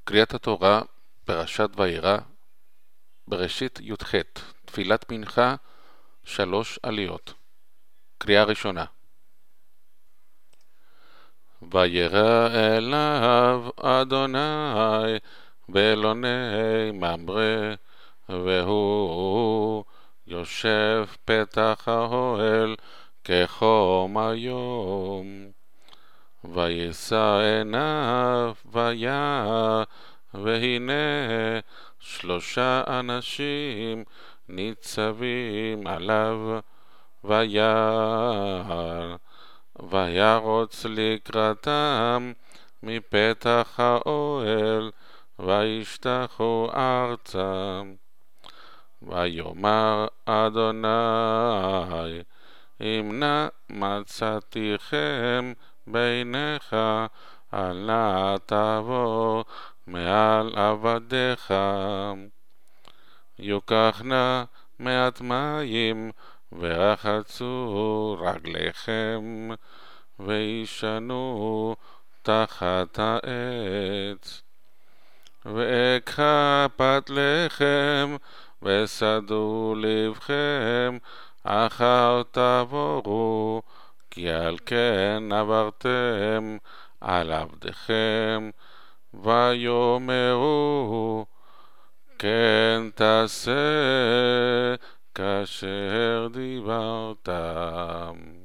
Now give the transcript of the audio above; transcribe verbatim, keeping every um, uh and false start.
קריאת התורה, פרשת וירא, בראשית י"ח, תפילת מנחה, שלוש עליות. קריאה ראשונה. וירא אליו אדוני באלוני ממרא, והוא יושב פתח האוהל כחום היום. וישא עיניו וירא, והנה שלושה אנשים ניצבים עליו. וירא וירוץ לקראתם מפתח האוהל, וישתחו ארצה. ויאמר אדוני, אם נא מצאתיכם בעיניך, אל נא תעבור מעל עבדיך. יוקח נא מעט מים ורחצו רגליכם, וישנו תחת העץ. ואקחה פת לחם וסדו לבכם, אחר תעברו, כי על כן עברתם על עבדיכם. ויאמרו, כן תעשה כאשר דיברתם.